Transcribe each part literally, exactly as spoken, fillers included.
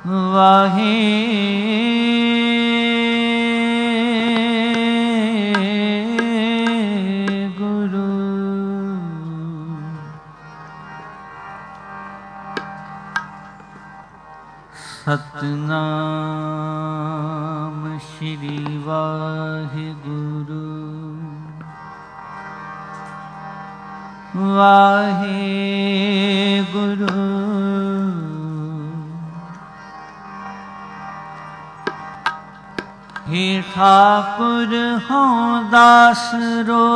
वाहे गुरु। सतनाम श्री वाहे गुरु। वाहे गुरु। हे ठाकुर हों दास रो,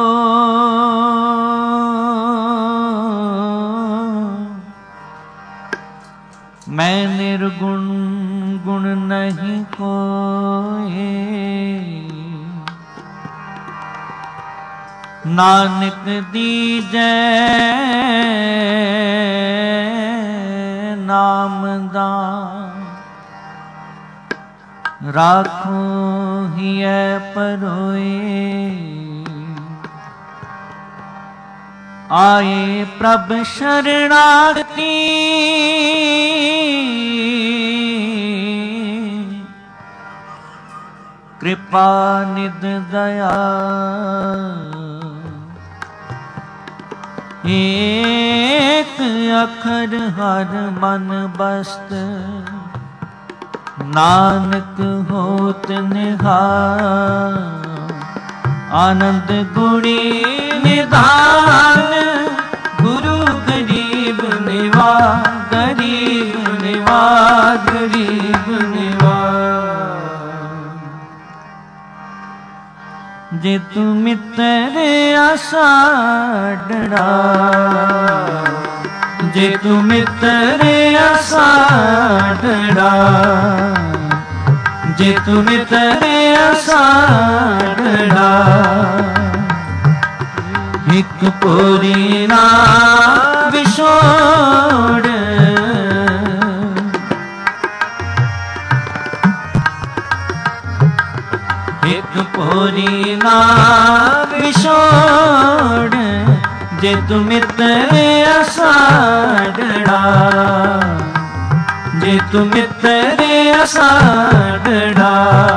मैं निर्गुण गुण नहीं कोई। नानक दीजै नाम दान, राखो हिय परोए। आए प्रभ शरणागति, कृपा निध दया। एक अखर हर मन बस्त, नानक होत निहाल। आनंद गुणी निधान, गुरु गरीब निवाज। गरीब निवाज, गरीब निवाज। जे तू मित्र असाढ़ड़ा, जे तू मित्र असाढ़ड़ा। जे तू मित्र असाढ़ड़ा, एक पूरी ना विछोड़। एक पूरी ना विछोड़, जे तू मित्र असाढ़ड़ा। जे तू मित्र असाढ़ड़ा।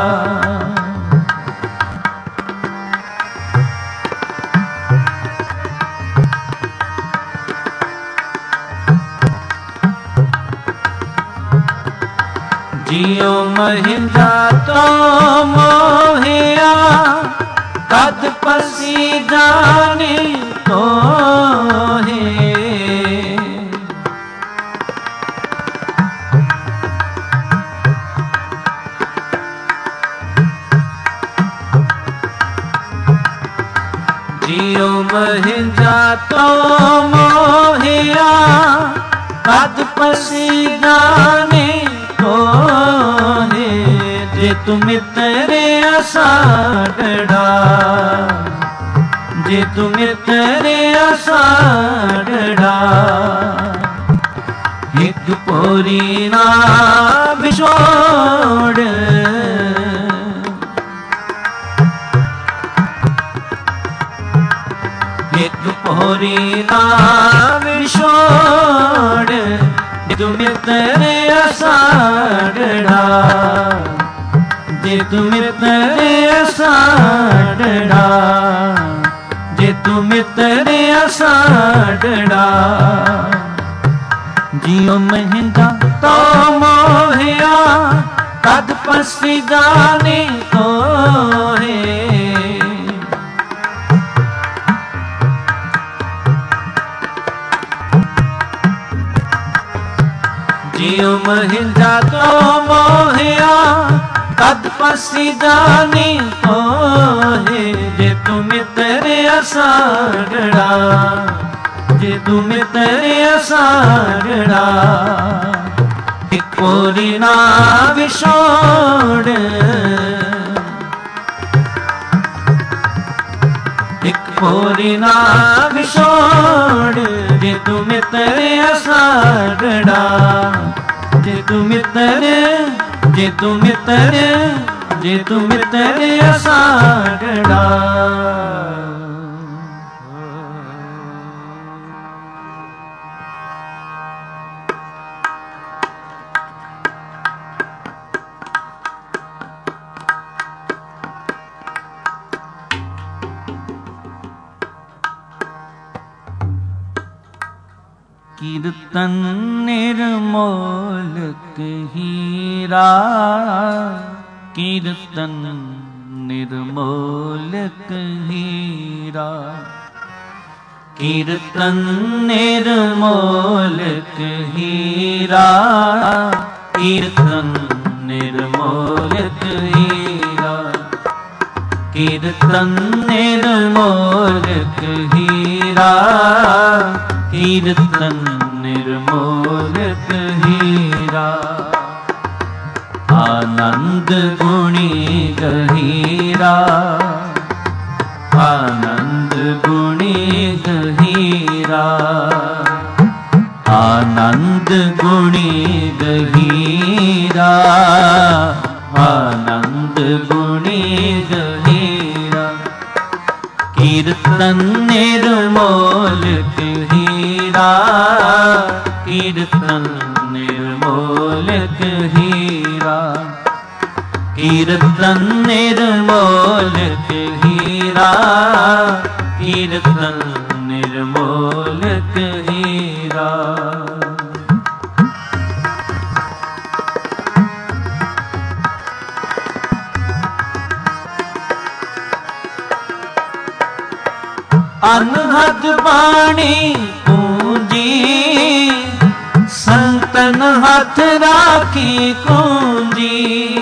जियो महिंद्रा तो मोहिया, कद पसी जाने तो है। जियो महिंद्रा तो मोहिया, कद पसी जाने तो है। जे तू मित्र असाढ़ड़ा, जे तू मित्र असाढ़ड़ा। एक पोरी ना बिछोड़, एक पोरी ना बिछोड़। तू मित्र असाढ़ड़ा, जे तू मित्र असाढ़ड़ा। जे तू मित्र असाढ़ड़ा। जियो महंगा तो मोहिया, कद पसी जाने तो है। जियो महिंद्रा तो मोहिया, कद पसी जाने तो है। जे तू मित्र असाढ़ड़ा, जे तू मित्र असाढ़ड़ा। एक पोरी ना विछोड़, एक पोरी ना विछोड़। जे तू मित्र असाढ़ड़ा। जे तू मित्र, जे तू मित्र, जे तू मित्र असाढ़ड़ा। कीर्तन निर्मोलक हीरा, कीर्तन निर्मोलक हीरा, कीर्तन निर्मोलक हीरा, कीर्तन निर्मोलक हीरा, कीर्तन निर्मोलक हीरा, कीर्तन निर्मोलक हीरा। आनंद गुणी गहीरा, आनंद गुणी गहीरा, आनंद गुणी गहीरा, आनंद गुणी गहीरा, कीर्तन निर्मोलक हीरा, कीर्तन निर्मोलक हीरा, कीर्तन निर्मोलक हीरा, कीर्तन निर्मोलक हीरा। अनहद बाणी पूंजी, संतन हाथ राखी कुंजी,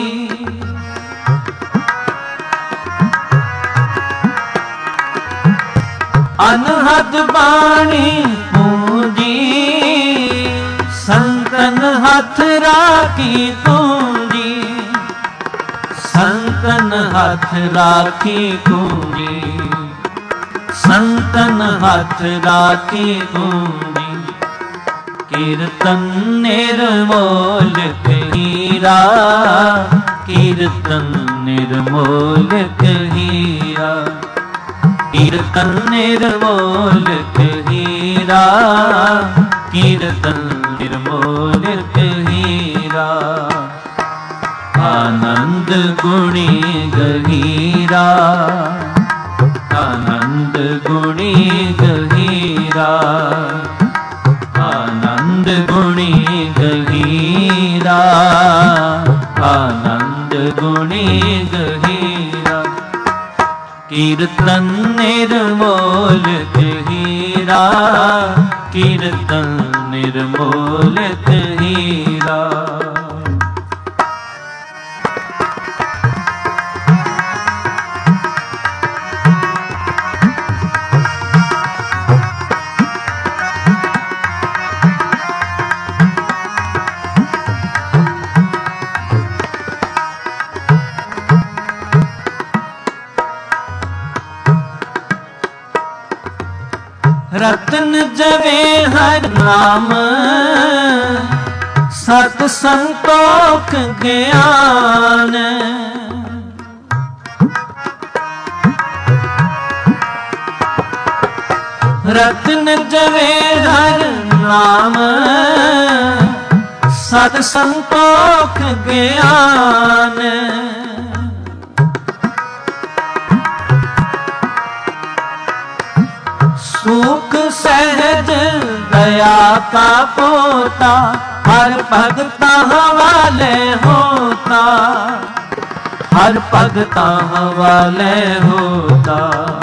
अनहद बाणी पूंजी, संतन हाथ राखी कुंजी, संतन हाथ राखी कुंजी, संतन हाथ राखी कुंजी, कीर्तन निर्मोलक हीरा, कीर्तन निर्मोलक हीरा, कीर्तन निर्मोलक हीरा, कीर्तन निर्मोलक हीरा। आनंद गुणी गहीरा, आनंद गुणी गहीरा, आनंद गुणी गहीरा, आनंद गुणी गहीरा, कीर्तन निर्मोलक हीरा, कीर्तन निर्मोलक हीरा। रतन जवे हर नाम, सत संतोख ज्ञान, रतन जवे हर नाम, सत संतोख ज्ञान, सुख सहज दया का पोता, हर भगता हवाले होता, हर भगता हवाले होता,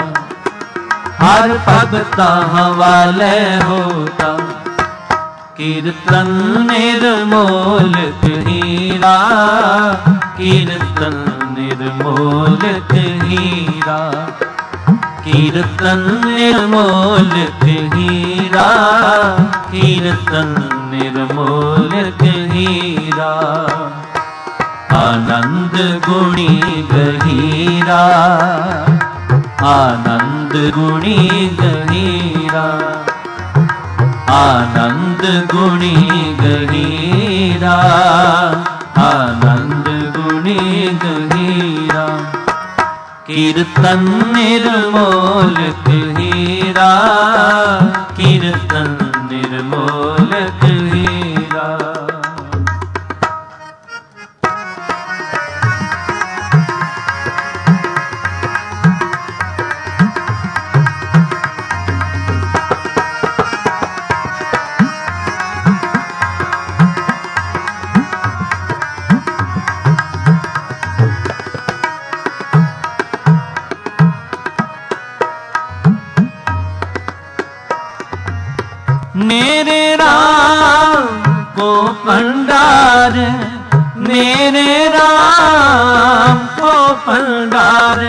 हर भगता हवाले होता, कीर्तन निर्मोलक हीरा, कीर्तन निर्मोलक हीरा, कीर्तन निर्मोलक हीरा, कीर्तन निर्मोलक हीरा। आनंद गुणी गहीरा, आनंद गुणी गहीरा, आनंद गुणी गहीरा, आनंद गुणी गहीरा, कीर्तन निर्मोलक हीरा, कीर्तन निर्मोलक हीरा। मेरे राम को भंडार।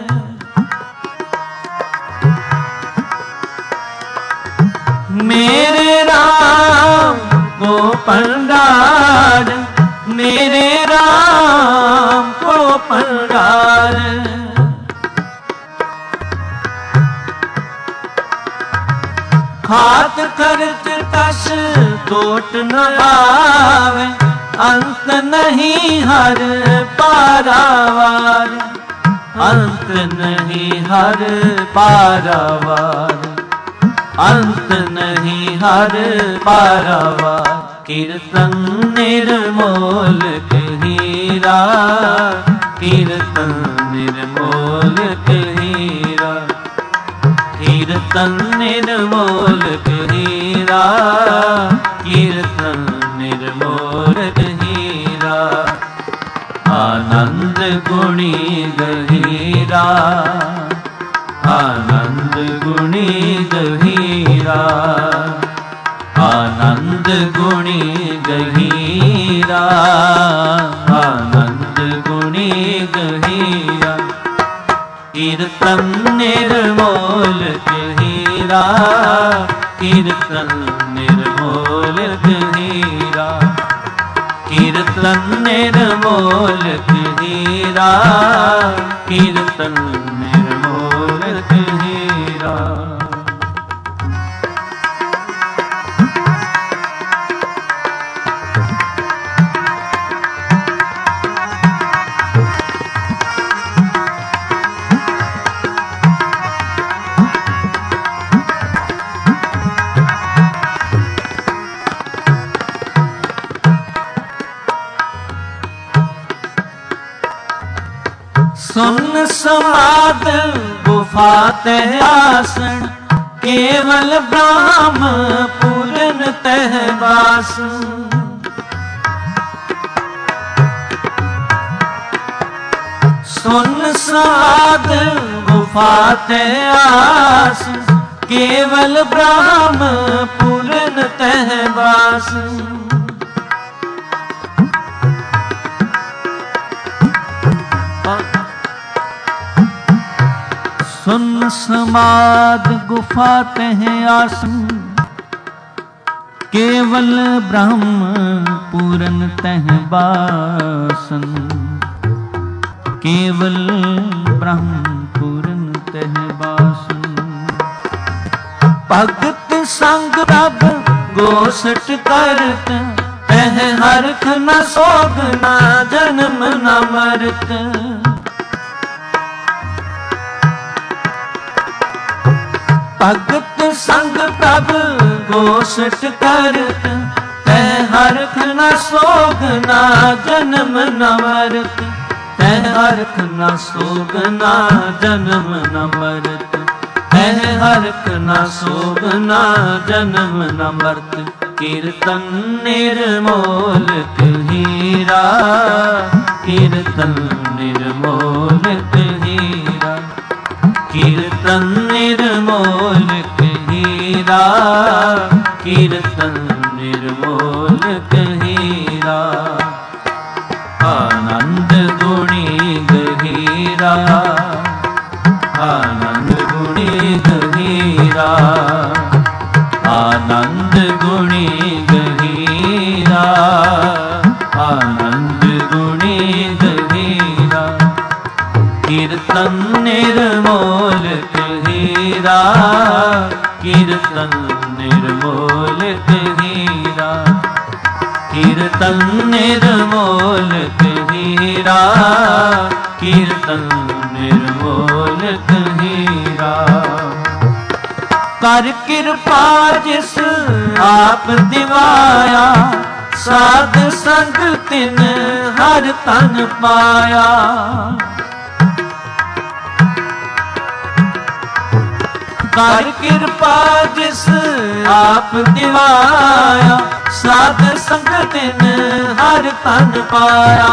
मेरे राम को भंडार, मेरे राम को भंडार। खात खर्च कस टोट न आवे, अंत नहीं हर पारावार। अंत नहीं हर पारावार, अंत नहीं हर पारावार। कीर्तन निर्मोल हीरा, कीर्तन निर्मोल हीरा। कीर्तन निर्मोल हीरा, कीर्तन निर्मोल हीरा। आनंद गुणी गहीरा, आनंद गुणी गहीरा। आनंद गुणी गहीरा, आनंद गुणी गहीरा। कीर्तन निर्मोल हीरा, कीर्तन निर्मोल हीरा। कीर्तन निर्मोल हीरा, कीर्तन निर्मोल हीरा। सुन समाद गुफा तह आसन, केवल ब्रह्म पूरन तह वास। सुन समाद गुफा तह आसन, केवल ब्रह्म पूरन तह वास। सुन समाद गुफा तह आसन, केवल ब्रह्म पूरन तह बासन। केवल ब्रह्म पूरन तह बासन। भगत संग रब गोसट करत, तह हरख न सोग न जन्म न मरत। भगत संग प्रभ गोसट करत, तह हरख न सोग न जन्म न मरत। तह हरख न सोग न जन्म न मरत। तह हरख न सोग न जन्म न मरत। कीर्तन निर्मोल हीरा, कीर्तन निर्मोल हीरा। कीर्तन निर्मोल हीरा, कीर्तन निर्मोल हीरा। आनंद गुणी गहीरा, आनंद गुणी गहीरा। आनंद गुणी गहीरा, आनंद गुणी गहीरा। कीर्तन निर्मोल हीरा, कीर्तन निर्मोल हीरा। कीर्तन निर्मोल हीरा, कीर्तन निर्मोल हीरा। कर कृपा जिस आप दिवाया, साध संग तिन हर तन पाया। कर कृपा जिस आप दिवाया, साध संग तिन हर तन पाया।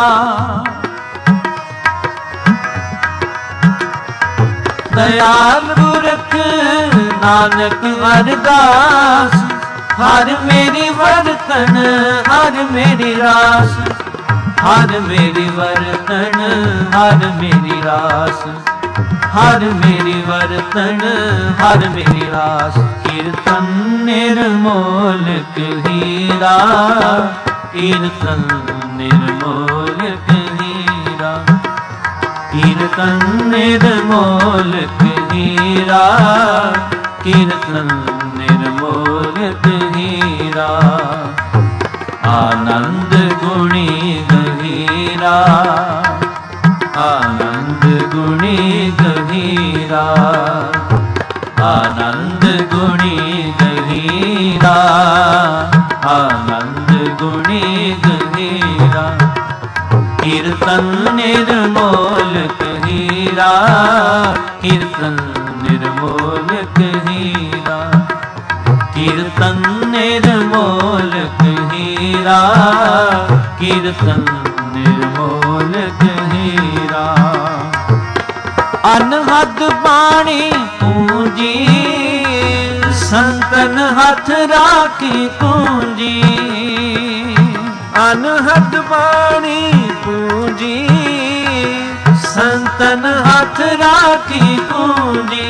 दयाल पुरख नानक अरदास, हर मेरी वर्तन हर मेरी रास, हर मेरी वर्तन हर मेरी रास, हर मेरी वर्तन हर मेरी रास। कीर्तन निर्मोलक हीरा, कीर्तन निर्मोलक हीरा, कीर्तन निर्मोलक हीरा, कीर्तन निर्मोलक हीरा। आनंद गुणी गहीरा, आनंद गुणी गहीरा, आनंद गुणी गहीरा, आनंद गुणी गहीरा। कीर्तन निर्मोलक हीरा, कीर्तन निर्मोलक हीरा, कीर्तन निर्मोलक हीरा, कीर्तन निर्मोलक हीरा। अनहद बाणी पूंजी, संतन हथ राखी पूंजी। अनहद बाणी पूंजी, संतन हथ राखी पूंजी,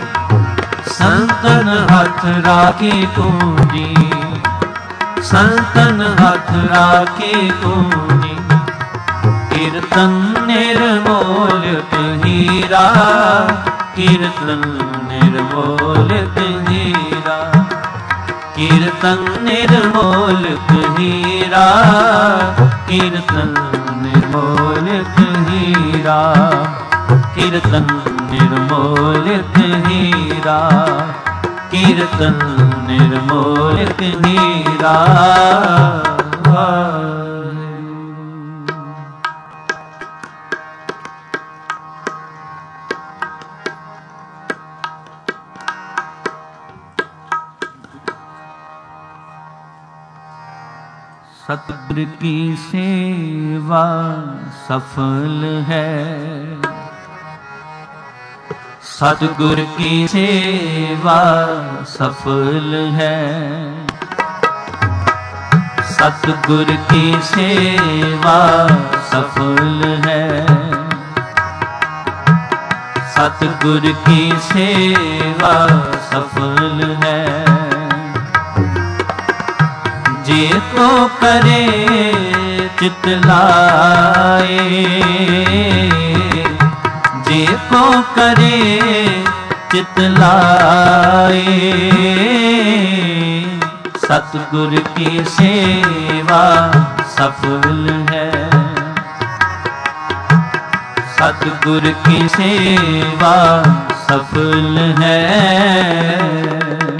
संतन हथ राखी पूंजी, संतन हथ राखी पूंजी। कीर्तन निर्मोलक हीरा, कीर्तन निर्मोलक हीरा, कीर्तन निर्मोलक हीरा, कीर्तन निर्मोलक हीरा, कीर्तन निर्मोलक हीरा, कीर्तन निर्मोलक हीरा। सतगुरु की सेवा सफल है, सतगुरु की सेवा सफल है, सतगुरु की सेवा सफल है, सतगुरु की सेवा सफल है। जे को करे चित लाए, जे को करे चित लाए, सतगुरु की सेवा सफल है, सतगुरु की सेवा सफल है।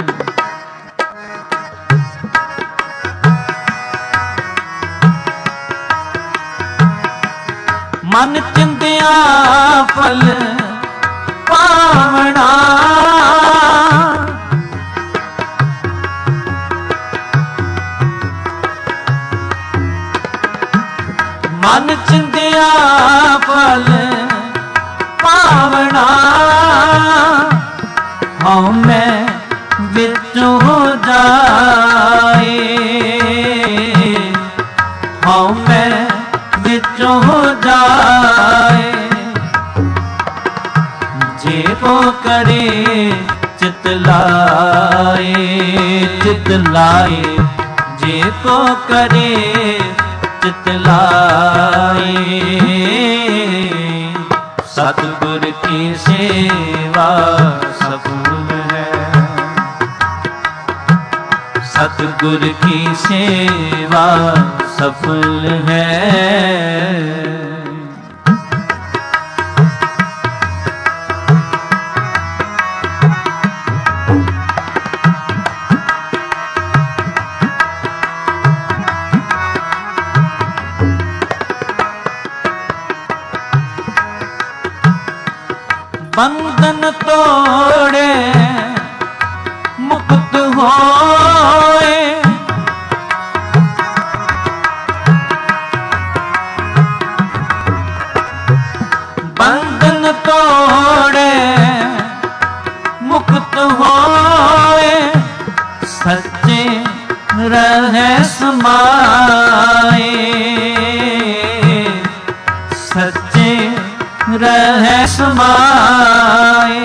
मन चिंतिया फल पावना, मन चिंतिया फल पावना। हाँ मैं विचों जाए, हाँ मैं विचों जाए। जे को करे चित लाए, चित लाए, जे को करे चित लाए, सतगुरु की सेवा सफल है, सतगुरु की सेवा सफल है। बंधन तोड़े मुक्त होए, बंधन तोड़े मुक्त होए, सच्चे रहे समाए, सच्चे रहे समाए।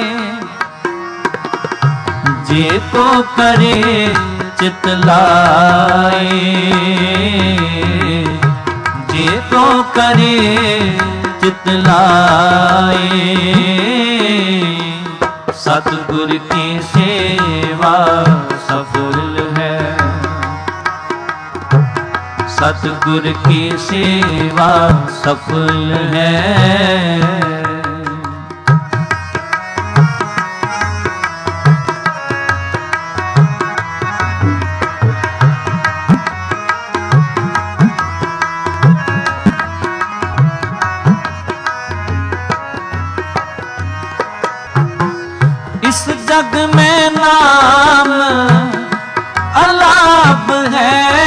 जे को करे चित लाए, जे को करे चित लाए। सतगुर की सेवा सफल है, सतगुर की सेवा सफल है। इस जग में नाम अलाप है,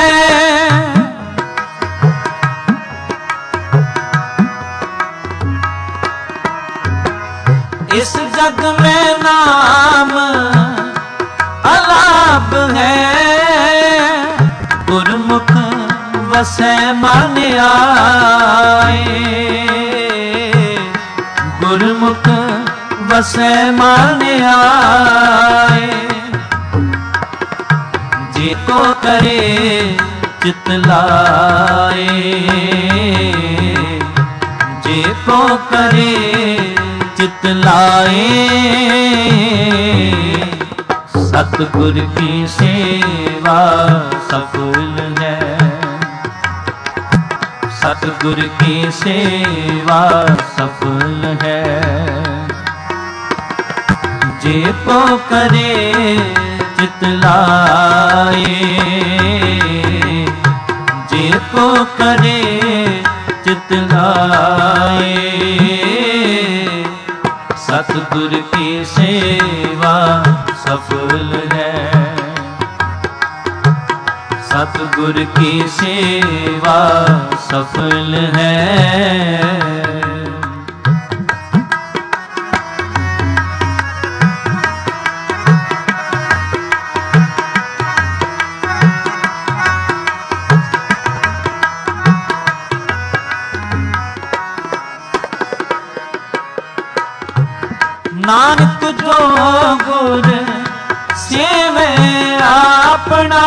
इस जग में नाम अलाप है। गुरमुख वसै मन आए, गुरमुख वसै मन आए। जे को करे चित लाए, जे को करे चित लाए। सतगुर की सेवा सफल है, सतगुर की सेवा सफल है। जे को करे चित लाए, जे को करे चित लाए। सतगुर की सेवा सफल है, सतगुर की सेवा सफल है। नानक जो गुर सेवे अपना,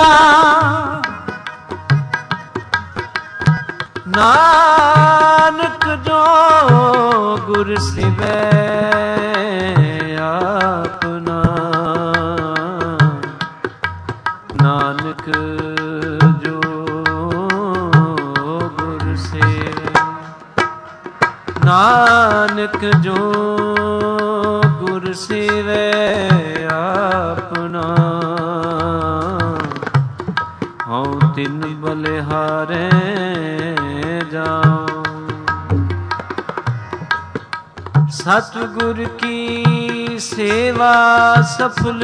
नानक जो गुर सेवे अपना। नानक जो गुर सेवे, नानक जो गुर सेवे अपना। हूँ तिन बलिहारे जाऊं, सतगुर की सेवा सफल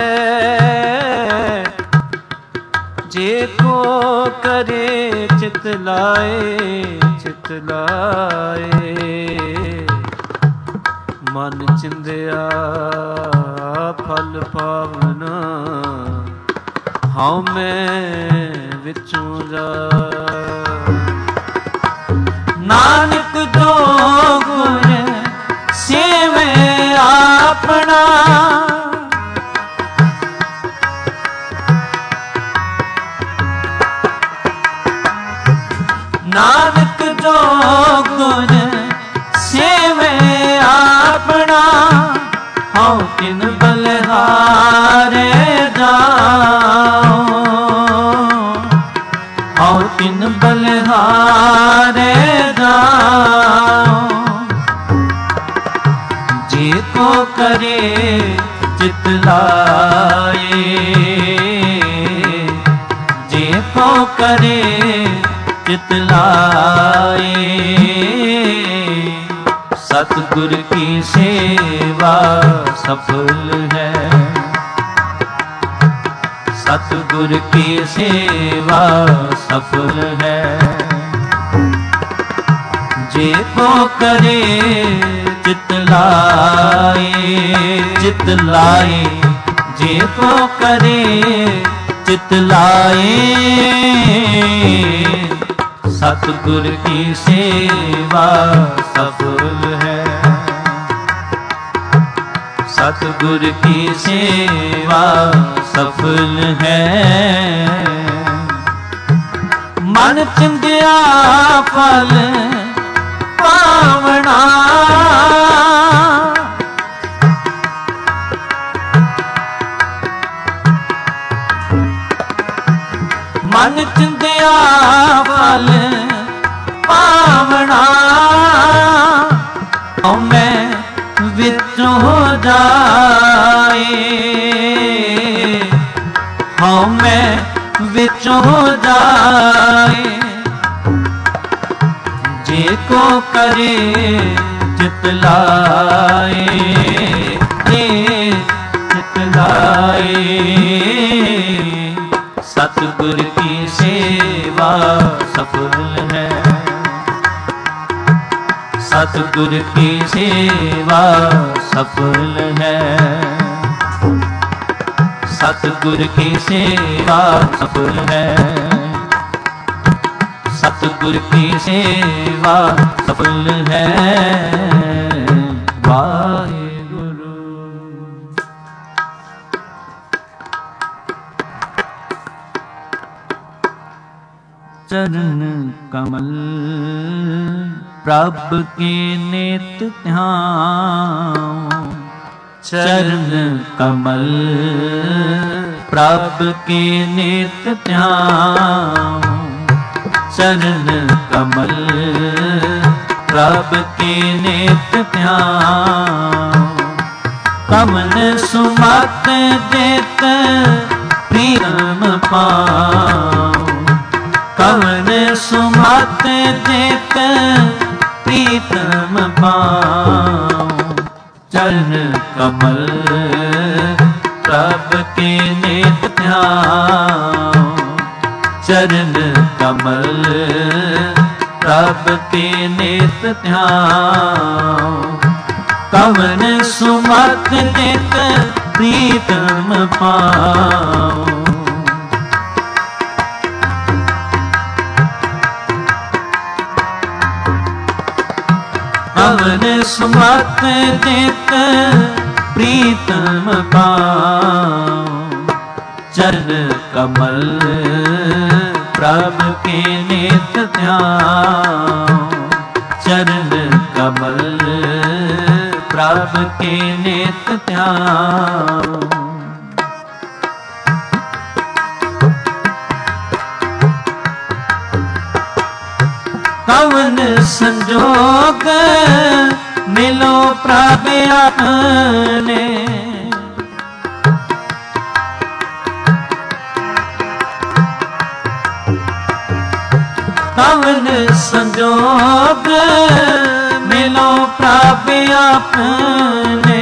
है। जे को करे चित लाए, चित लाए। मन चिंदिया फल पावना, हाउ मैं विचों जा। नानक जो गुर सेवे अपना, नानक जो गुर सेवे अपना। हाँ तिन बलिहारे जाऊं, हाँ तिन बलिहारे जाऊं। जे को करे चित लाए, जे को करे चित लाए। सतगुर की सेवा सफल है, सतगुर की सेवा सफल है। जे को करे चित लाए, चित लाए। जे को करे चित लाए, सतगुर की सेवा सफल है, सतगुर की सेवा सफल है। मन चिंध्या फल पावना, मन चिंध्या फल पावना, मैं विच हो जाए, हाँ मैं विच हो जाए, जे को करे चित लाए, जे चित लाए, सतगुर की सेवा सफल है, सतगुर की सेवा सफल है, सतगुर की सेवा सफल है, सतगुर की सेवा सफल है। वाहेगुरु। चरण कमल प्रभ के नेत ध्यान, चरण कमल प्रभ के नेत ध्यान, चरण कमल प्रभ के नेत ध्यान, कमल सुमत देत प्रीतम पाऊं, कमल सुमत देत प्रीतम पाऊं, चरण कमल प्रभ के नेत ध्यान, चरण कमल प्रभ के नेत ध्यान, कमल सुमत देत प्रीतम पाऊं, कमल सुमत देत प्रीतम पाऊं, चरण कमल प्रभ के नेत ध्यान, चरण कमल प्रभ के नेत ध्यान, कवन संजोग मिलो प्रभ आपने, कवन संजोग मिलो प्रभ आपने,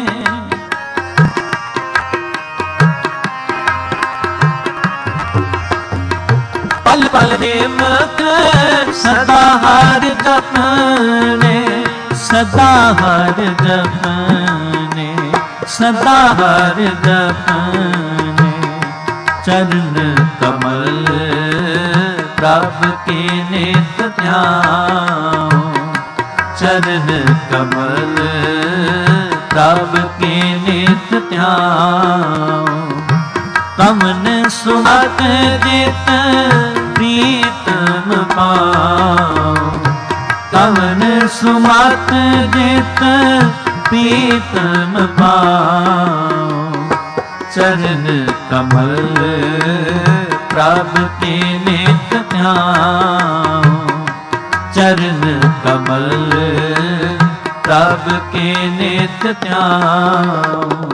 पल पल हेमत सदा हर जपने, सदा हर जपने, सदा हर जपने, चरण कमल प्रभ के नेत ध्यान, चरण कमल प्रभ के नेत ध्यान, कमल सुमत देत प्रीतम पाऊं, कमल सुमत देत प्रीतम पाऊं, चरण कमल प्रभ के नेत ध्यान, चरण कमल प्रभ के नेत ध्यान,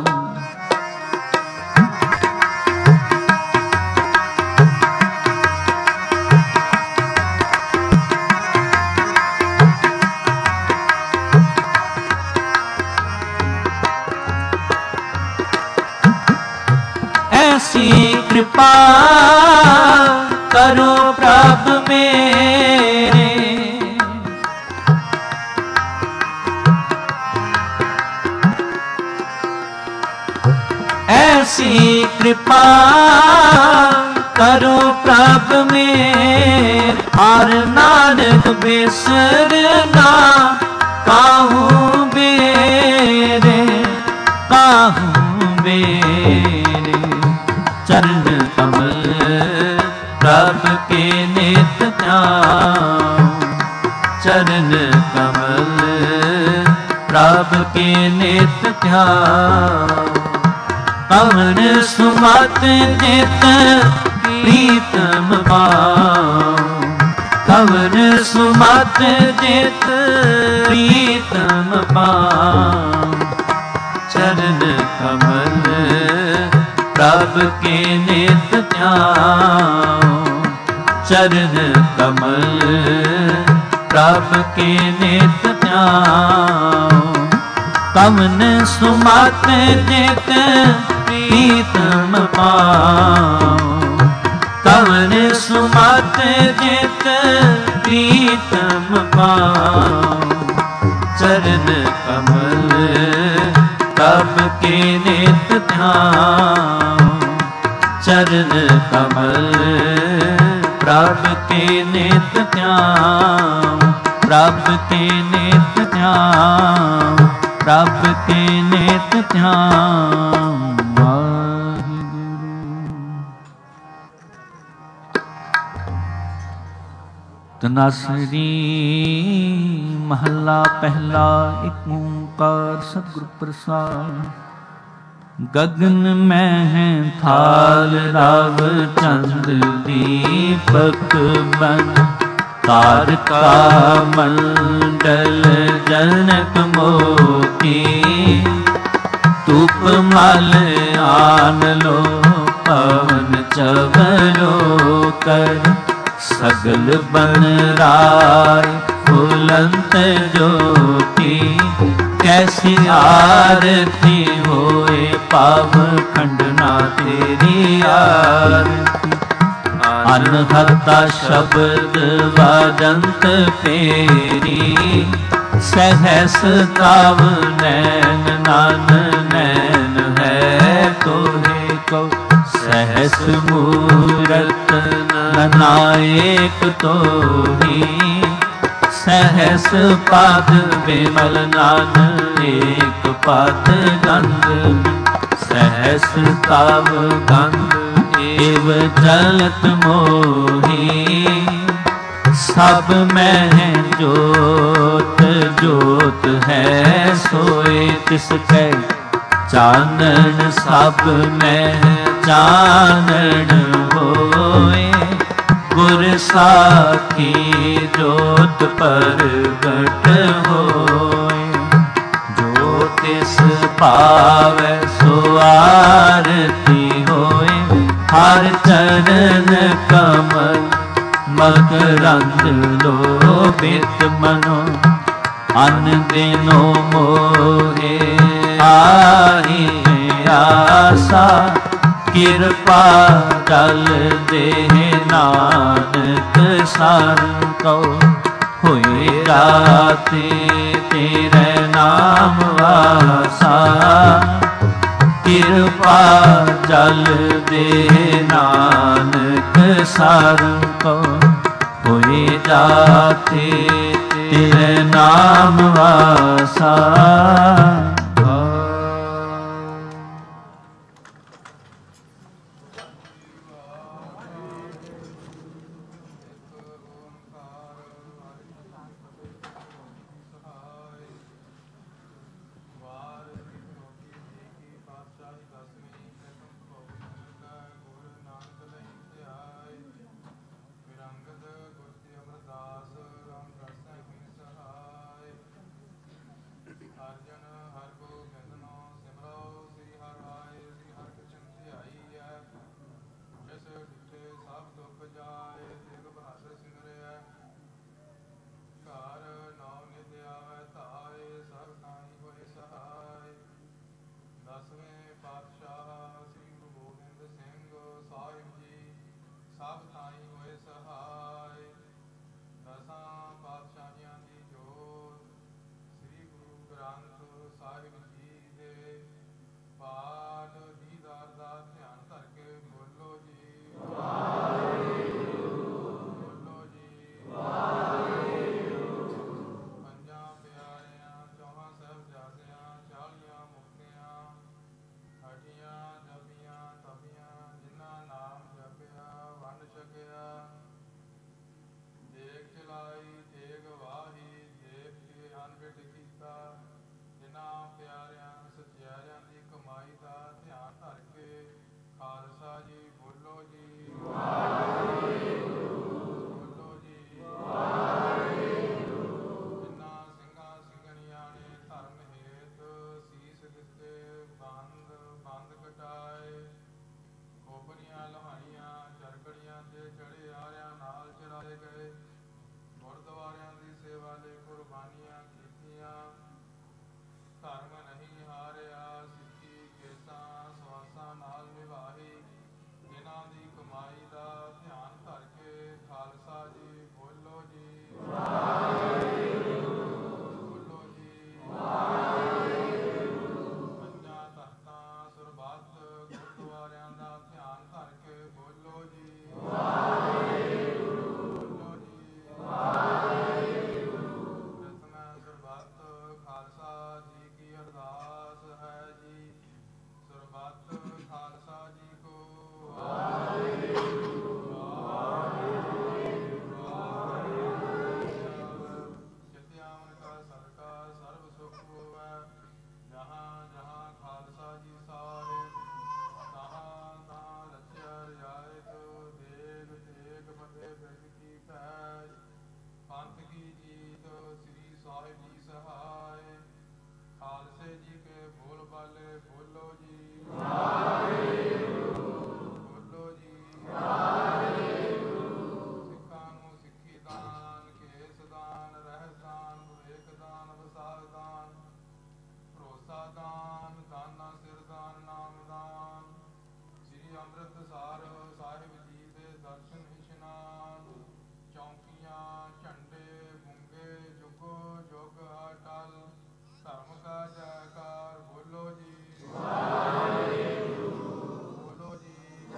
ऐसी कृपा करो प्रभ मेरे, ऐसी कृपा ਪ੍ਰਭ ਮੇਰ, ਹਰ ਨਾਨਕ ਬਿਸਰਨਾ ਕਾਹੂ ਬੇਰੇ, ਕਾਹੂ ਬੇਰੇ। ਚਰਨ ਕਮਲ ਪ੍ਰਭ ਕੇ ਨਿਤ ਧਿਆਨ, ਚਰਨ ਕਮਲ ਪ੍ਰਭ ਕੇ ਨਿਤ ਧਿਆਨ। ਕਵਣ ਸੁਮਤ ਨਿਤ ਪ੍ਰੀਤਮ ਪਾਉ, ਕਵਣ ਸੁਮਤ ਨਿਤ ਪ੍ਰੀਤਮ ਪਾਉ। ਚਰਨ ਕਮਲ ਪ੍ਰਭ ਕੇ ਨਿਤ ਧਿਆਉ, ਚਰਨ ਕਮਲ ਪ੍ਰਭ ਕੇ ਨਿਤ ਧਿਆਉ। ਕਵਣ ਸੁਮਤ ਨਿਤ ਪ੍ਰੀਤਮ ਪਾਉ, ਕਵਣ ਸੁਮਤ ਨਿਤ ਪ੍ਰੀਤਮ ਪਾਉ। ਚਰਨ ਕਮਲ ਪ੍ਰਭ ਕੇ ਨਿਤ ਧਿਆਉ, ਚਰਨ ਕਮਲ ਪ੍ਰਭ ਕੇ ਨਿਤ ਧਿਆਉ। ਪ੍ਰਭ ਕੇ ਨਿਤ ਧਿਆਉ, ਪ੍ਰਭ ਕੇ ਨਿਤ ਧਿਆਉ। ਤਨਾਸਰੀ ਮਹੱਲਾ ਪਹਿਲਾ। ਇਕ ਓੰਕਾਰ ਸਤਿਗੁਰ ਪ੍ਰਸਾਦਿ। ਗਗਨ ਮਹਿ ਥਾਲ ਰਵ ਚੰਦ ਦੀਪਕ ਬਨ, ਤਾਰਕਾ ਮੰਡਲ ਜਨਕ ਮੋਤੀ। ਧੂਪ ਮਲ ਆਨ ਲੋ ਪਵਨ ਚਵਰੋ ਕਰ, ਸਗਲ ਬਨ ਰਾਏ ਫੁਲੰਤ ਜੋਤੀ। ਕੈਸੀ ਆਰਤੀ ਹੋਏ ਪਾਵ ਖੰਡਨਾ ਤੇਰੀ ਆਰਤੀ। ਅਨਹਤਾ ਸ਼ਬਦ ਵਾਜੰਤ ਫੇਰੀ, ਸਹਸ ਤਵ ਨੈਨ ਨਨ ਨੈਨ ਹੈ ਤੋਹੇ ਕੋ। ਸਹਸ ਮੂਰਤ ਨਾਇਕ ਤੋਹੀ, ਸਹਸ ਪਦ ਬਿਮਲ ਨਾਨ ਏਕ ਪਦ ਗੰਧ। ਸਹਸ ਤਵ ਗੰਧ ਏਵ ਜਲਤ ਮੋਹੀ। ਸਭ ਮਹਿ ਜੋਤ ਜੋਤ ਹੈ ਸੋਏ ਤਿਸ ਕੈ, ਚਾਨਣ ਸਭ ਮਹਿ ਚਾਨਣ ਹੋਏ। ਗੁਰ ਸਾਖੀ ਜੋਤ ਪ੍ਰਗਟ ਹੋਏ, ਜੋ ਤਿਸ ਭਾਵੈ ਸੋ ਆਰਤੀ ਹੋਏ। ਹਰ ਚਰਨ ਕਮਲ ਮਕਰੰਦ ਲੋਭਿਤ ਮਨੋ, ਅਨ ਦਿਨੋ ਮੋਹੇ ਆਹੀ ਆਸਾ। ਕਿਰਪਾ ਦਲ ਦੇ ਨਾਨਕ ਸਰ ਕਉ, ਹੋਏ ਰਾਤੇ ਤੇਰੇ ਨਾਮ ਵਾਸਾ। ਕਿਰਪਾ ਜਲ ਦੇ ਨਾਨਕ ਸਰ ਕਉ, ਹੋਏ ਜਾਤੇ ਤੇਰੇ ਨਾਮ ਵਾਸਾ। ਹਰ ਜਨ ਹਰ ਸਹਾय। ਖਾਲਸੇ ਜੀ ਕੇ ਬੋਲ ਬਾਲੇ ਬੋਲੋ ਜੀ ਬੋਲੋ ਜੀ। ਸਿੱਖਾਂ ਨੂੰ ਸਿੱਖੀ ਦਾਨ, ਕੇਸ ਦਾਨ, ਰਹਿਤ ਦਾਨ, ਵਿਵੇਕ ਦਾਨ, ਵਿਸਾਖ ਦਾਨ, ਭਰੋਸਾ ਦਾਨ, ਦਾਨਾ ਸਿਰ ਦਾਨ, ਨਾਮ ਦਾਨ। ਸ੍ਰੀ ਅੰਮ੍ਰਿਤਸਰ ਸਾਹਿਬ ਜੀ ਦੇ ਦਰਸ਼ਨ ਇਸ਼ਨਾਨ। ਚੌਂਕੀਆਂ ਝੰਡੇ ਬੁੰਗੇ ਜੁਗੋ ਜੁਗ ਅਟਲ। ਧਰਮ ਕਾ ਜੈਕਾਰ ਬੋਲੋ ਜੀ ਬੋਲੋ ਜੀ।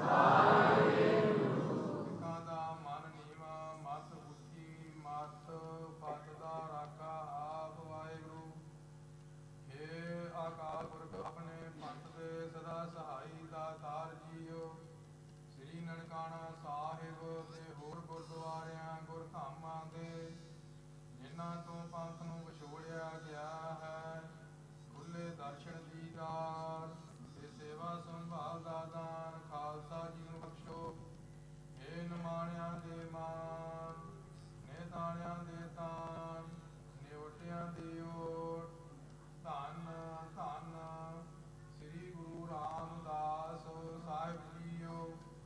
ਸਿੱਖਾਂ ਦਾ ਮਨ ਨੀਵਾਂ, ਮਤ ਉੱਚੀ, ਮਤ ਪਤ ਦਾ ਰਾਖਾ ਆਪ ਵਾਹਿਗੁਰੂ। ਹੇ ਅਕਾਲ ਪੁਰਖ ਆਪਣੇ ਪੰਥ ਦੇ ਸਦਾ ਸਹਾਈ ਦਾਤਾਰ ਜੀਓ। ਸ੍ਰੀ ਨਨਕਾਣਾ ਸਾਹਿਬ ਤੇ ਹੋਰ ਗੁਰਦੁਆਰਿਆਂ ਗੁਰਧਾਮਾਂ ਦੇ ਜਿਨ੍ਹਾਂ ਤੋਂ ਪੰਥ ਨੂੰ ਵਿਛੋੜਿਆ ਗਿਆ ਹੈ, ਖੁੱਲੇ ਦਰਸ਼ਨ ਦੀਦਾਰ ਤੇ ਸੇਵਾ ਸੰਭਾਲ ਦਾ ਦਾਨ ਖਾਲਸਾ ਜੀ ਨੂੰ ਬਖਸ਼ੋ। ਹੇ ਨਿਮਾਣਿਆਂ ਦੇ ਮਾਨ, ਨਿਤਾਣਿਆਂ ਦੇ ਤਾਨ, ਨਿਓਟਿਆਂ ਦੀ ਓਟ। ਧੰਨ ਧੰਨ ਸ੍ਰੀ ਗੁਰੂ ਰਾਮਦਾਸ ਸਾਹਿਬ ਜੀਓ।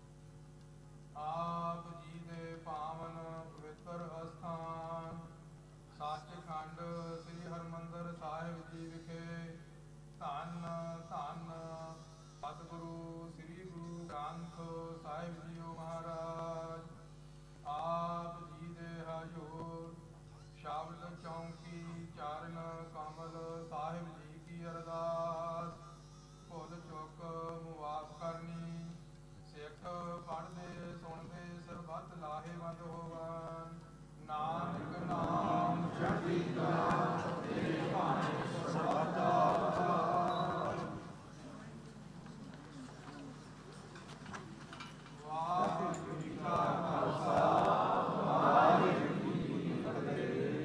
ਆਪ ਜੀ ਦੇ ਪਾਵਨ ਪਵਿੱਤਰ ਅਸਥਾਨ ਸੱਚਖੰਡ ਸ੍ਰੀ ਹਰਿਮੰਦਰ ਸਾਹਿਬ ਜੀ ਵਿਖੇ ਧੰਨ ਧੰਨ ਸਤਿਗੁਰੂ ਸ੍ਰੀ ਗੁਰੂ ਗ੍ਰੰਥ ਸਾਹਿਬ ਜੀਓ ਮਹਾਰਾਜ। ਆਪ ਜੀ ਦੇ ਹਜ਼ੂਰ ਸ਼ਬਦ ਚੌਂਕੀ ਚਰਨ ਕਮਲ ਸਾਹਿਬ ਜੀ ਕੀ ਅਰਦਾਸ। ਭੁੱਲ ਚੁੱਕ ਮੁਆਫ ਕਰਨੀ। ਸਿੱਖ ਪੜ੍ਹਦੇ ਸੁਣਦੇ ਸਰਬੱਤ ਲਾਹੇਵੰਦ ਹੋਵਨ। ਨਾਨਕ ਨਾਮ ਚੜ੍ਹਦੀ ਕਲਾ ਤੇਰੇ ਭਾਣੇ ਸਰਬੱਤ ਦਾ ਭਲਾ। ਵਾਹਿਗੁਰੂ ਜੀ ਕਾ ਖਾਲਸਾ ਵਾਹਿਗੁਰੂ ਜੀ ਕੀ ਫਤਿਹ।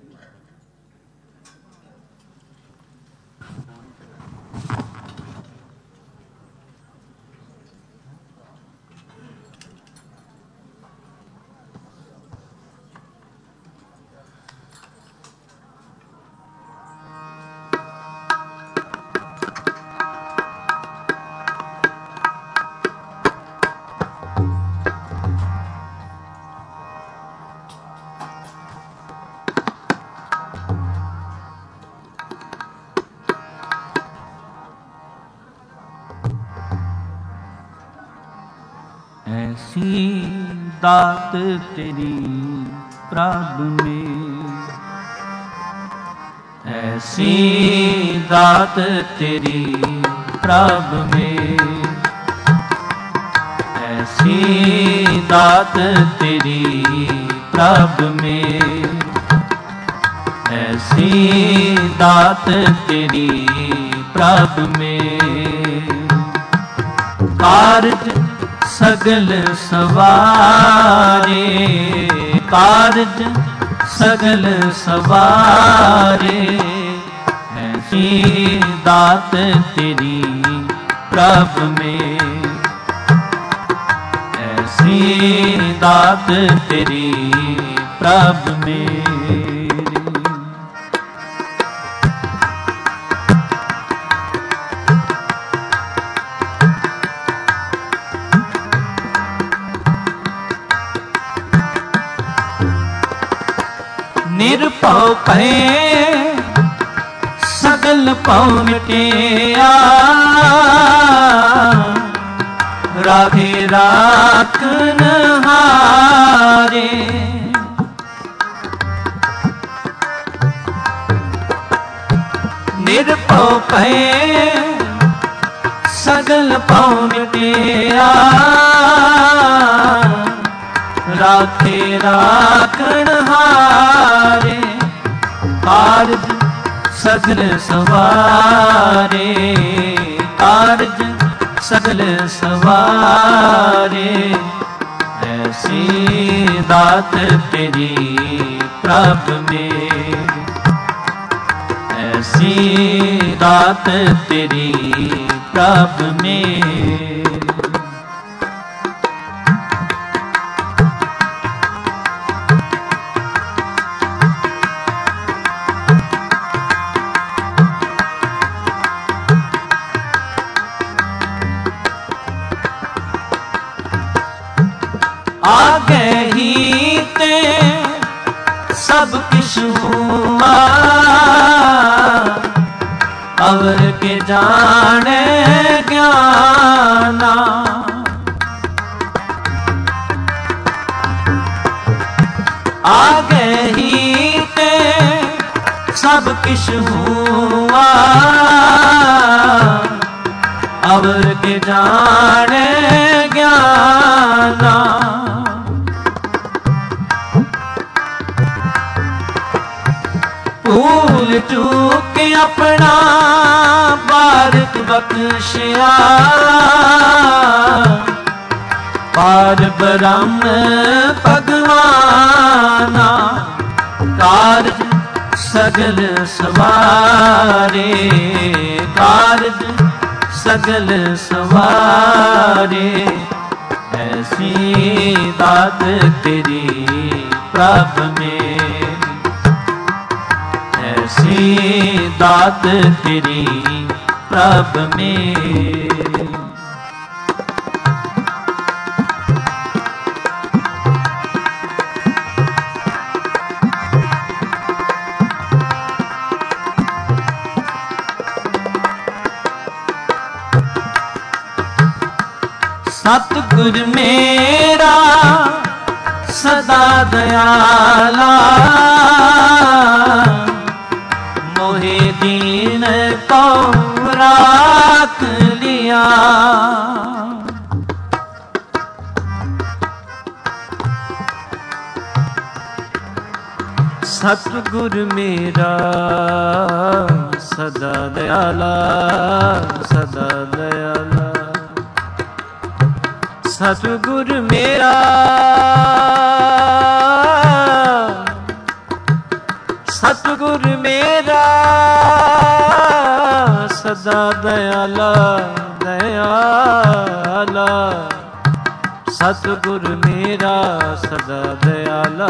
ऐसी दात तेरी प्रभ में, ऐसी दात तेरी प्रभ में, ऐसी दात तेरी प्रभ में, ऐसी दात तेरी प्रभ में। कारज सगल सवारे, कारज सगल सवारे, ऐसी दात तेरी प्रभ में, ऐसी दात तेरी प्रभ में। निरभव भये सगल भव मिटिया, राखे राखन हारे। निरभव भये सगल भव मिटिया, राखे राखन हारे। कारज सगल सवारे, कारज सगल सवारे, ऐसी दात तेरी प्रभ में, ऐसी दात तेरी प्रभ में। किस हुआ अवर के जाने ज्ञाना। आगे ही ते सब किस हुआ अवर के जाने ज्ञाना। भूल चूक अपना बारिक बख्शिया पार ब्रह्म भगवाना। कारज सगल सवारे कारज सगल सवारे ऐसी दात तेरी प्रभ में ऐसी दात तेरी प्रभ में। सतगुर मेरा सदा दयाला मोहे दीन को राख लिया। सतगुर मेरा सदा दयाला सदा दयाला। सतगुर मेरा सतगुर मेरा सदा दयाला दयाला। सतगुर मेरा सदा दयाला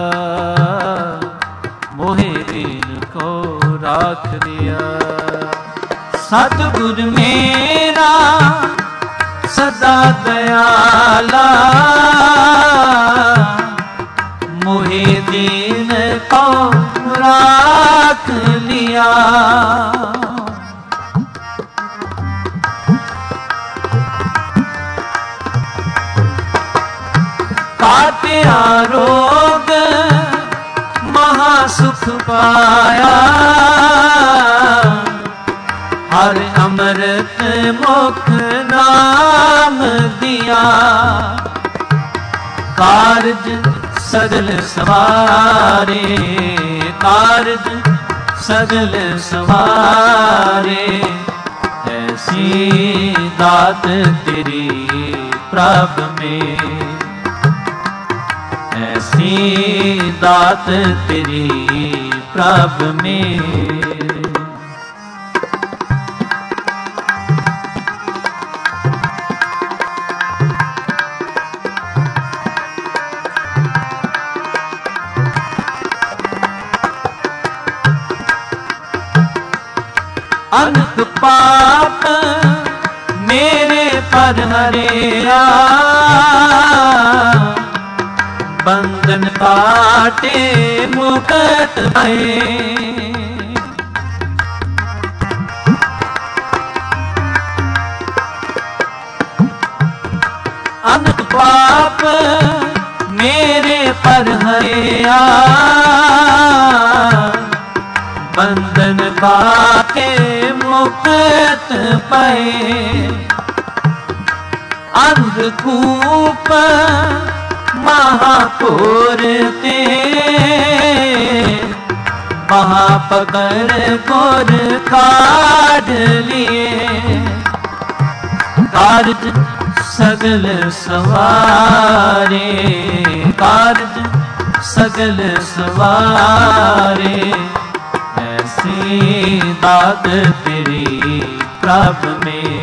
मोहे दीन को राख दिया। सतगुर मेरा सदा दयाला मोहे दीन को राख लिया। काटिया रोग महासुख पाया हर अमृत मुख नाम दिया। कारज सगल सवारे कारज सगल सवारे ऐसी दात तेरी प्रभ में ऐसी दात तेरी प्रभ में। अनंत पाप मेरे पर हरेया बंधन काटे मुक्त भये। अनंत पाप मेरे पर हरेया बंधन काटे मुक्त भये। अंधकूप महापुर ते महापकर पुर काढ़ लिए। कारज सगल सवारे कारज सगल सवारे ऐसी दात तेरी प्रभ में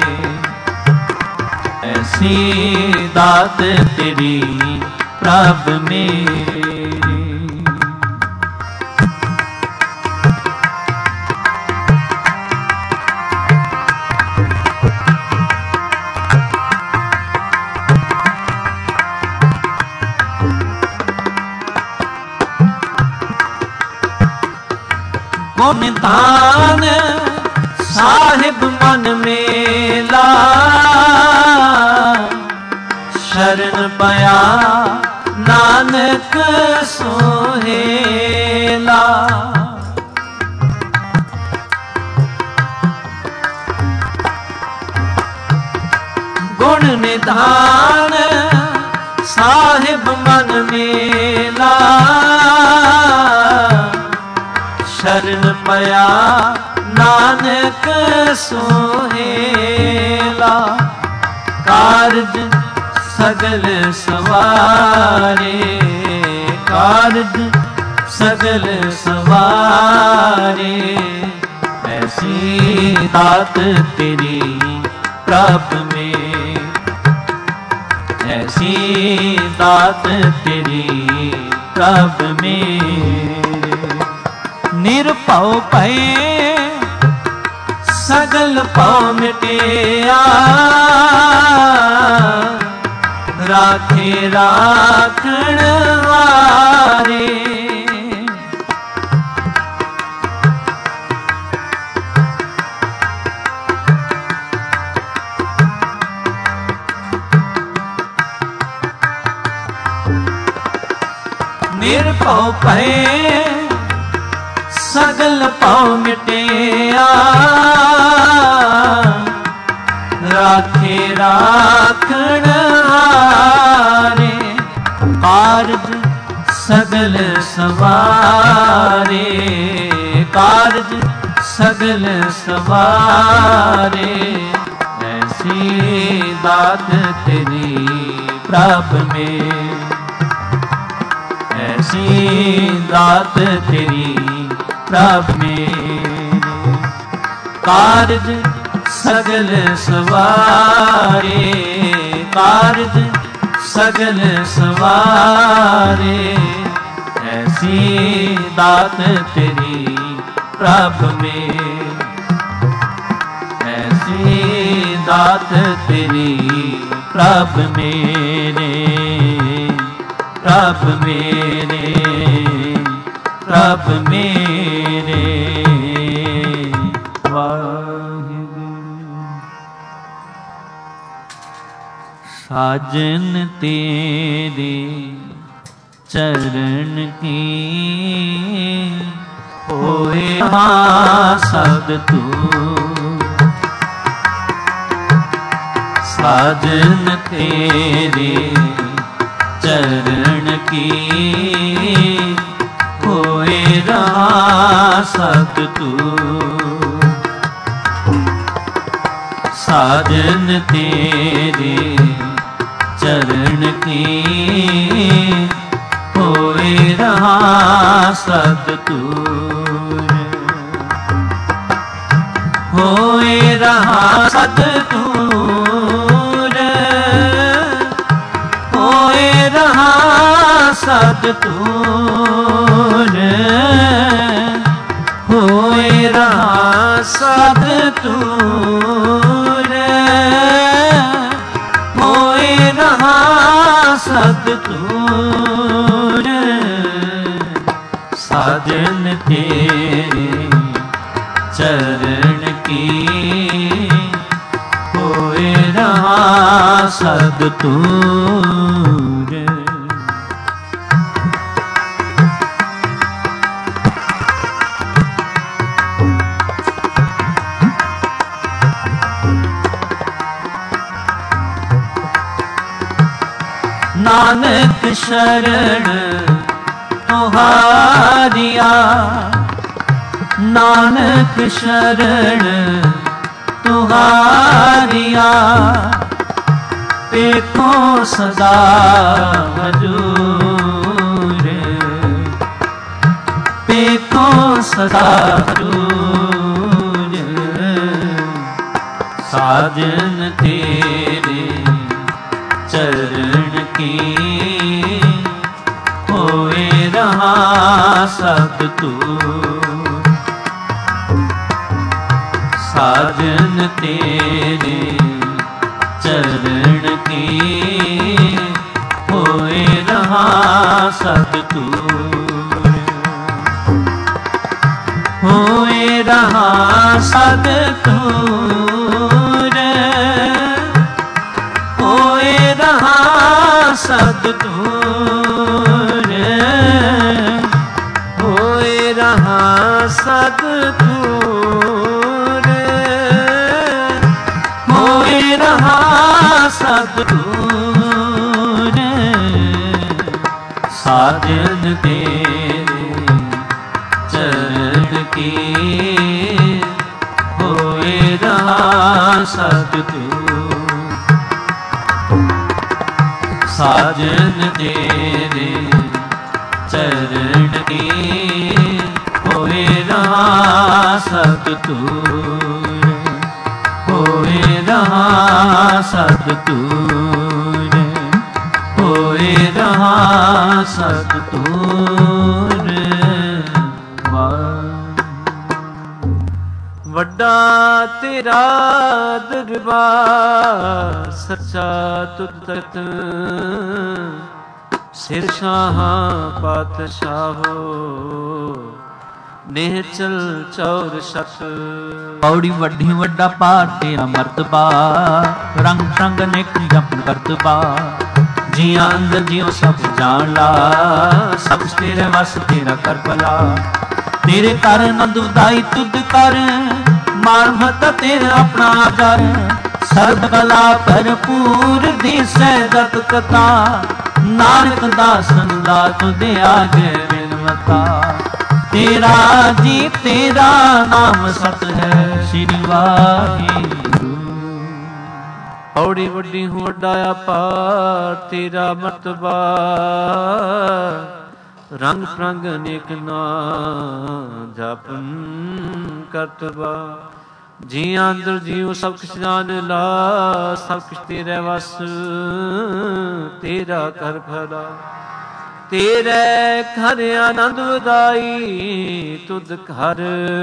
ऐसी दात तेरी प्रभ में। गुण धान साहिब मन मेला, शरण पाया नानक सोहेला। गुण निधान साहिब मन मेला, शरण पाया नानक सोहेला। कारज सगल सवारे, कारज सगल सवारे, ऐसी दात तेरी प्रभ में, ऐसी दात तेरी प्रभ में। निरभउ भये सगल भउ मिटिया, राखे राखण वारे। निरभउ भये सगल भउ मिटिया, राखे राखण हारे। कारज सगल सवारे, कारज सगल सवारे, ऐसी दात तेरी प्रभ में, ऐसी दात तेरी प्रभ में। कारज सगल सवारे, कारज सगल सवारे, ऐसी दात तेरी प्रभ में, ऐसी दात तेरी प्रभ मेरे, प्रभ मेरे, प्रभ मेरे। साजन तेरे चरण की होए सद तू, साजन तेरे चरण की होए सद तू। साजन तेरे चरण की होए रहा सततूर, होए रहा सततूर, होए रहा सततूर, होए रहा सततूर, होए रहा सततूर। साजन तेरे चरण की होए रहा सततूर। नानक शरण तुहारिया, नानक शरण तुहारिया, देखो सदा हजूर, देखो सदा हजूर। साजन तेरे चरण की होए रहा सततूर। साजन तेरे चरण की होए रहा सततूर, हो ਹੋਏ ਰਹਾ ਸਦ ਤੂਰ, ਹੋਏ ਰਹਾ ਸਦ ਤੂਰ, ਹੋਏ ਰਹਾ ਸਦ ਤੂਰ, ਹੋਏ ਰਹਾ ਸਦ ਤੂਰ। ਸਾਜਨ ਤੇਰੇ ਚਰਨ ਕੀ ਹੋਏ ਰਹਾ ਸਦ ਤੂਰ। ਸਾਜਨ ਤੇਰੇ ਚਰਨ ਕੀ ਹੋਏ ਰਹਾ ਸਦ ਤੂਰ, ਹੋਏ ਰਹਾ ਸਦ ਤੂਰ, ਹੋਏ ਰਹਾ ਸਦ ਤੂਰ। ਵੱਡਾ ਤੇਰਾ ਦਰਬਾਰ ਸੱਚਾ ਤੁਧ ਤਤ, ਸਿਰ ਸ਼ਾਹਾਂ ਪਾਤਸ਼ਾਹੋ ਨਿਹਚਲ ਚੌਰ ਸਤ। ਪੌੜੀ ਵੱਡੀ ਵੱਡਾ ਪਾਰ ਤੇਰਾ ਮਰਤਬਾ, ਰੰਗ ਸੰਗ ਨਿਕ ਜਪਨ ਕਰਤਬਾ। ਜੀਆਂ ਅੰਦਰ ਜਿਉ ਸਭ ਜਾਣ ਲਾ, ਸਭ ਤੇਰੇ ਵਸ ਤੇਰਾ ਕਰ ਭਲਾ। ਤੇਰੇ ਕਰ ਨੰਦ ਉਦਾਈ ਤੁਧ ਕਰ, ਮਾਨ ਮਹਤਾ ਤੇਰਾ ਆਪਣਾ ਕਰ। ਸਰਬ ਕਲਾ ਭਰਪੂਰ ਦਿਸੈ ਜਤ ਕਥਾ, ਨਾਨਕ ਦਾਸਨ ਦਾ ਤੁਧ ਆਗੇ ਬਿਨਵਤਾ। ਤੇਰਾ ਜੀ ਤੇਰਾ ਨਾਮ ਸਤ ਹੈ, ਸ੍ਰੀ ਵਾਹਿਗੁਰੂ। ਔੜੀ ਵੱਡੀ ਹੂੰ ਵੱਡਾ ਅਪਾਰ ਤੇਰਾ ਮਰਤਬਾ, ਰੰਗ ਪ੍ਰੰਗ ਅਨੇਕ ਨਾ ਜਪਨ ਕਰਤਬਾ। ਜੀਆਂ ਅੰਦਰ ਜੀਉ ਸਭ ਕੁਛ ਜਾਣ ਲਾ, ਸਭ ਕੁਛ ਤੇਰੇ ਵਸ ਤੇਰਾ ਕਰ ਭਲਾ। ਤੇਰੇ ਘਰ ਆਨੰਦ ਵਧਾਈ ਤੁਧ ਘਰ,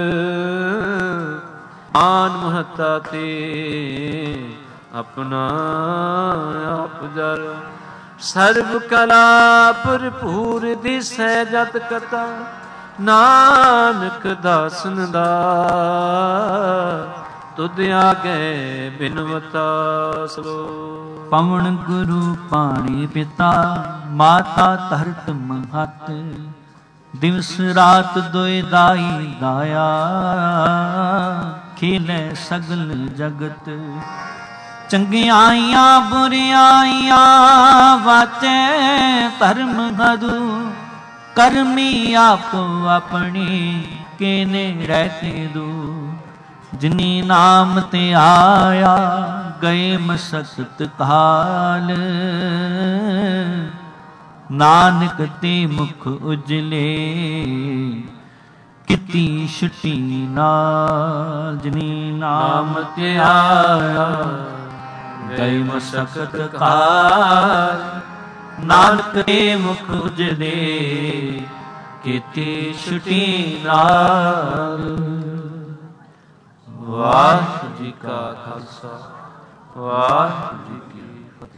ਆਨ ਮਹਤਾ ਤੇ ਆਪਣਾ ਆਪ ਜਰ। ਸਰਬ ਕਲਾ ਭਰਪੂਰ ਦਿਸੈ ਜਤ ਕਥਾ, ਨਾਨਕ ਦਾਸਨ ਦਾ ਤੁਧ ਆਗੇ ਬਿਨਵਤਾ। ਸਲੋ ਪਵਨ ਗੁਰੂ ਪਾਣੀ ਪਿਤਾ, ਮਾਤਾ ਧਰਤ ਮਹਤ। ਦਿਵਸ ਰਾਤ ਦੋਇ ਦਾਈ ਦਾਇਆ, ਖੇਲੇ ਸਗਲ ਜਗਤ। ਚੰਗਿਆਈਆਂ ਬੁਰਿਆਈਆਂ ਵਾਚੇ ਧਰਮ ਹਦੂ, ਕਰਮੀ ਆਪੋ ਆਪਣੀ ਕੇਨੇ ਰਹਿਤੇ ਦੂ। ਜਿਨੀ ਨਾਮ ਤੇ ਆਇਆ ਗਏ ਮਸਕਤ ਕਾਲ, ਨਾਨਕ ਤੇ ਮੁਖ ਉਜਲੇ ਕੀਤੀ ਛੁੱਟੀ ਨਾਲ। ਜਿਨੀ ਨਾਮ ਤੇ ਆਇਆ ਗਏ ਮਸਕਤ ਕਾਲ, ਨਾਨਕ ਤੇ ਮੁਖ ਉਜਲੇ ਕੀਤੀ ਛੁੱਟੀ ਨਾਲ। ਵਾਹਿਗੁਰੂ ਜੀ ਕਾ ਖਾਲਸਾ, ਵਾਹਿਗੁਰੂ ਜੀ